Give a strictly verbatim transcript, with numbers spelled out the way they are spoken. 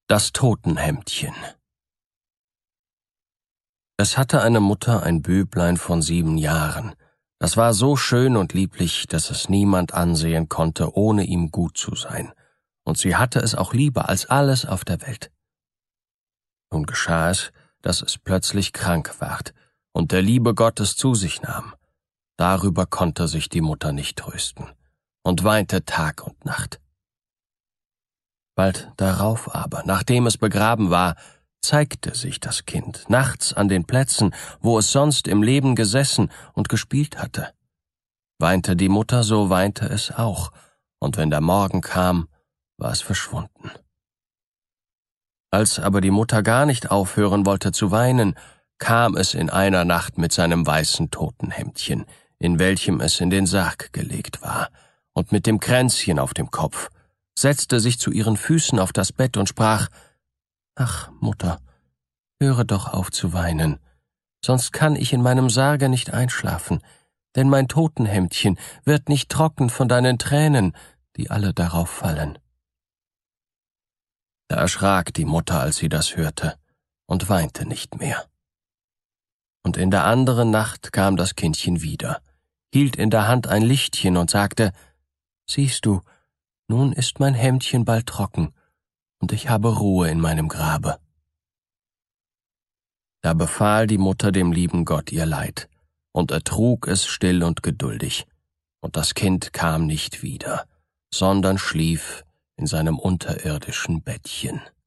Das Totenhemdchen. Es hatte eine Mutter ein Büblein von sieben Jahren. Das war so schön und lieblich, dass es niemand ansehen konnte, ohne ihm gut zu sein. Und sie hatte es auch lieber als alles auf der Welt. Nun geschah es, dass es plötzlich krank ward und der liebe Gott es zu sich nahm. Darüber konnte sich die Mutter nicht trösten und weinte Tag und Nacht. Bald darauf aber, nachdem es begraben war, zeigte sich das Kind nachts an den Plätzen, wo es sonst im Leben gesessen und gespielt hatte. Weinte die Mutter, so weinte es auch, und wenn der Morgen kam, war es verschwunden. Als aber die Mutter gar nicht aufhören wollte zu weinen, kam es in einer Nacht mit seinem weißen Totenhemdchen, in welchem es in den Sarg gelegt war, und mit dem Kränzchen auf dem Kopf, setzte sich zu ihren Füßen auf das Bett und sprach: »Ach, Mutter, höre doch auf zu weinen, sonst kann ich in meinem Sarge nicht einschlafen, denn mein Totenhemdchen wird nicht trocken von deinen Tränen, die alle darauf fallen.« Da erschrak die Mutter, als sie das hörte, und weinte nicht mehr. Und in der anderen Nacht kam das Kindchen wieder, hielt in der Hand ein Lichtchen und sagte: »Siehst du, nun ist mein Hemdchen bald trocken, und ich habe Ruhe in meinem Grabe.« Da befahl die Mutter dem lieben Gott ihr Leid und ertrug es still und geduldig, und das Kind kam nicht wieder, sondern schlief in seinem unterirdischen Bettchen.